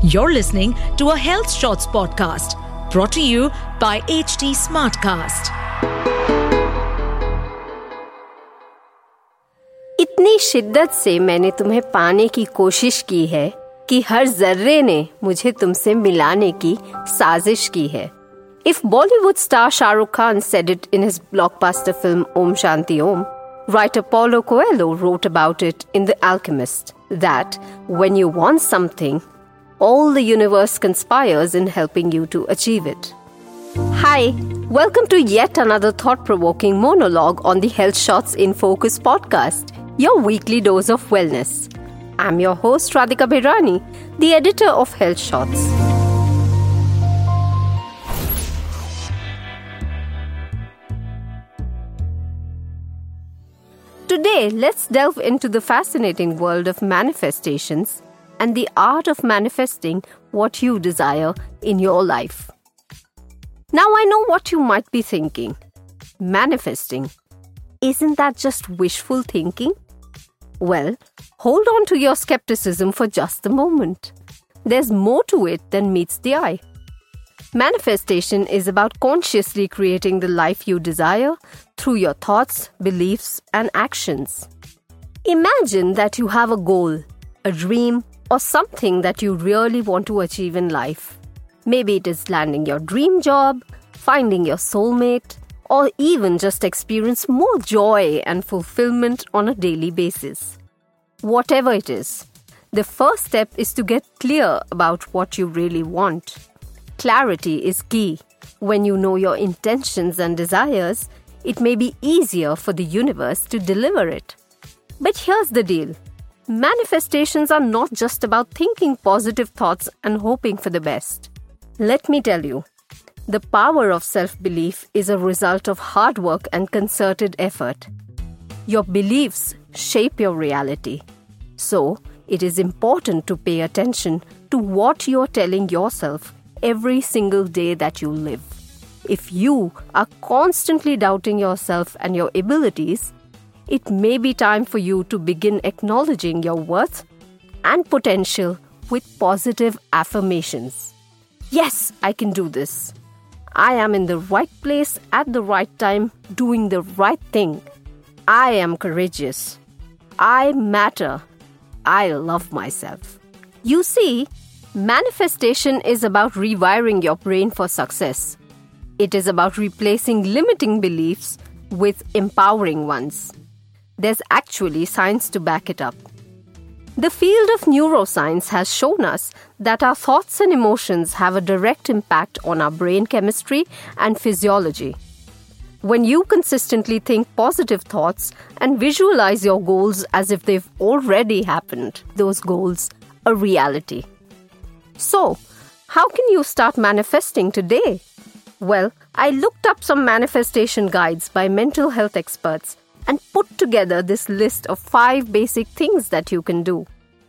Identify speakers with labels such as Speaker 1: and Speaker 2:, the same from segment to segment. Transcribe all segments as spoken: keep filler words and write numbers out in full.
Speaker 1: You're listening to a Health Shots podcast brought to you by H T Smartcast.
Speaker 2: इतनी शिद्दत से मैंने तुम्हें पाने की कोशिश की है कि हर जर्रे ने मुझे तुमसे मिलाने की साजिश की है. If Bollywood star Shah Rukh Khan said it in his blockbuster film Om Shanti Om, writer Paulo Coelho wrote about it in The Alchemist, that when you want something, all the universe conspires in helping you to achieve it. Hi, welcome to yet another thought-provoking monologue on the Health Shots in Focus podcast, your weekly dose of wellness. I'm your host Radhika Bhairani, the editor of Health Shots. Today, let's delve into the fascinating world of manifestations and the art of manifesting what you desire in your life. Now I know what you might be thinking. Manifesting. Isn't that just wishful thinking? Well, hold on to your skepticism for just a moment. There's more to it than meets the eye. Manifestation is about consciously creating the life you desire through your thoughts, beliefs, and actions. Imagine that you have a goal, a dream, or something that you really want to achieve in life. Maybe it is landing your dream job, finding your soulmate, or even just experience more joy and fulfillment on a daily basis. Whatever it is, the first step is to get clear about what you really want. Clarity is key. When you know your intentions and desires, it may be easier for the universe to deliver it. But here's the deal. Manifestations are not just about thinking positive thoughts and hoping for the best. Let me tell you, the power of self-belief is a result of hard work and concerted effort. Your beliefs shape your reality. So, it is important to pay attention to what you are telling yourself every single day that you live. If you are constantly doubting yourself and your abilities, it may be time for you to begin acknowledging your worth and potential with positive affirmations. Yes, I can do this. I am in the right place at the right time, doing the right thing. I am courageous. I matter. I love myself. You see, manifestation is about rewiring your brain for success. It is about replacing limiting beliefs with empowering ones. There's actually science to back it up. The field of neuroscience has shown us that our thoughts and emotions have a direct impact on our brain chemistry and physiology. When you consistently think positive thoughts and visualize your goals as if they've already happened, those goals are reality. So, how can you start manifesting today? Well, I looked up some manifestation guides by mental health experts and put together this list of five basic things that you can do.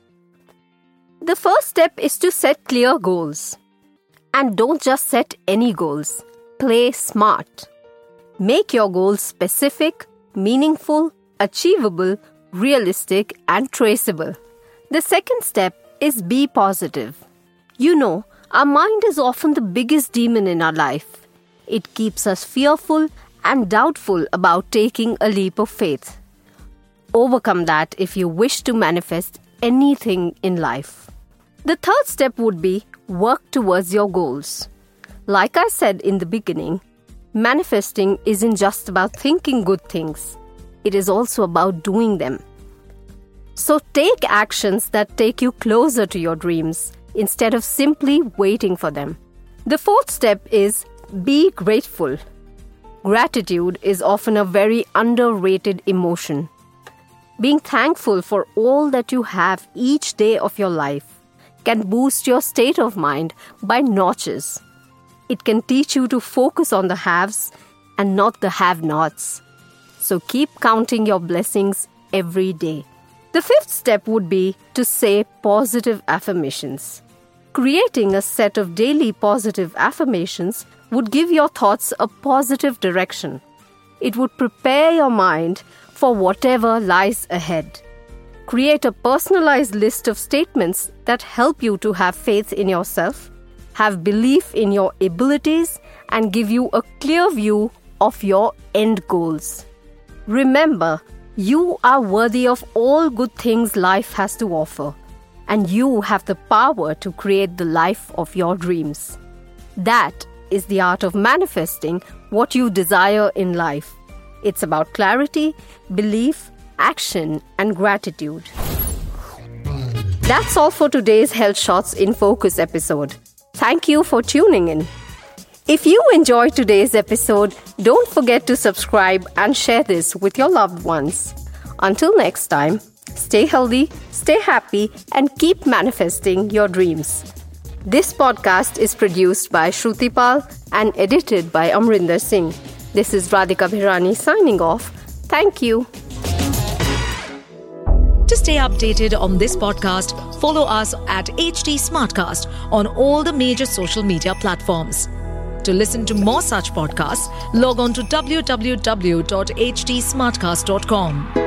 Speaker 2: The first step is to set clear goals. And don't just set any goals. Play smart. Make your goals specific, meaningful, achievable, realistic, and traceable. The second step is be positive. You know, our mind is often the biggest demon in our life. It keeps us fearful and doubtful about taking a leap of faith. Overcome that if you wish to manifest anything in life. The third step would be work towards your goals. Like I said in the beginning, manifesting isn't just about thinking good things. It is also about doing them. So take actions that take you closer to your dreams instead of simply waiting for them. The fourth step is be grateful. Gratitude is often a very underrated emotion. Being thankful for all that you have each day of your life can boost your state of mind by notches. It can teach you to focus on the haves and not the have-nots. So keep counting your blessings every day. The fifth step would be to say positive affirmations. Creating a set of daily positive affirmations would give your thoughts a positive direction. It would prepare your mind for whatever lies ahead. Create a personalized list of statements that help you to have faith in yourself, have belief in your abilities, and give you a clear view of your end goals. Remember, you are worthy of all good things life has to offer, and you have the power to create the life of your dreams. That is the art of manifesting what you desire in life. It's about clarity, belief, action, and gratitude. That's all for today's Health Shots in Focus episode. Thank you for tuning in. If you enjoyed today's episode, don't forget to subscribe and share this with your loved ones. Until next time, stay healthy, stay happy, and keep manifesting your dreams. This podcast is produced by Shruti Pal and edited by Amrinder Singh. This is Radhika Bhirani signing off. Thank you.
Speaker 1: To stay updated on this podcast, follow us at H T Smartcast on all the major social media platforms. To listen to more such podcasts, log on to w w w dot h t smartcast dot com.